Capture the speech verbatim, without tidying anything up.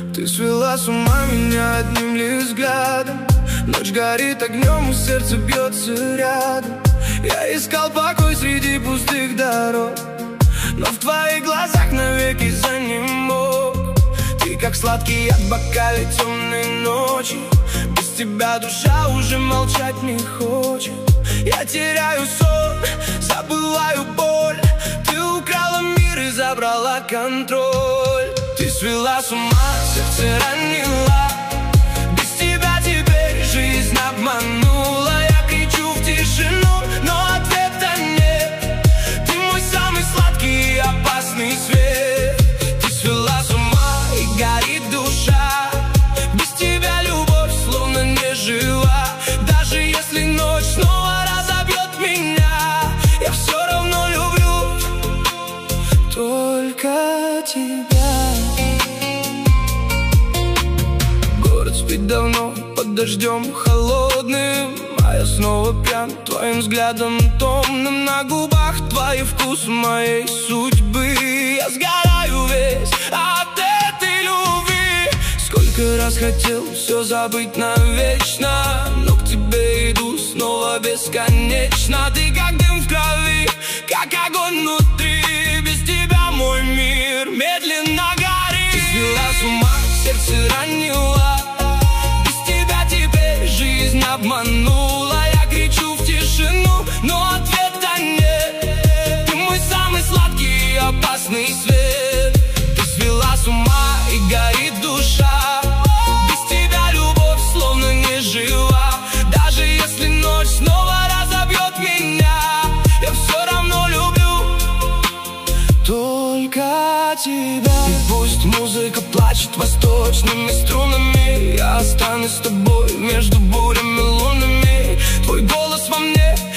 Ты свела с ума меня одним лишь взглядом. Ночь горит огнем, и сердце бьется рядом. Я искал покой среди пустых дорог, но в твоих глазах навеки занемог. Ты как сладкий яд в бокале темной ночи. Без тебя душа уже молчать не хочет. Я теряю сон, забываю боль. Ты украла мир и забрала контроль. Ты свела с ума, сердце ранила. Без тебя теперь жизнь обманула. Я кричу в тишину, но ответа нет. Ты мой самый сладкий и опасный свет. Ты свела с ума и горит душа. Без тебя любовь словно не жива. Даже если ночь снова разобьет меня, я все равно люблю только тебя. Город спит давно под дождем холодным, а я снова пьян твоим взглядом томным. На губах твой вкус моей судьбы. Я сгораю весь от этой любви. Сколько раз хотел все забыть навечно, но к тебе иду снова бесконечно. Ты как дым в крови, как огонь внутри. Без тебя мой мир медленно горит. Ты свела с ума, сердце ранила. Без тебя теперь жизнь обманула. Я кричу в тишину, но ответа нет. Ты мой самый сладкий и опасный свет. Ты свела с ума и горит душа. Без тебя любовь словно не жива. Даже если ночь снова разобьет меня, я все равно люблю только тебя. И пусть музыка плачет восточными струнами, я останусь с тобой между бурями лунами. Твой голос во мне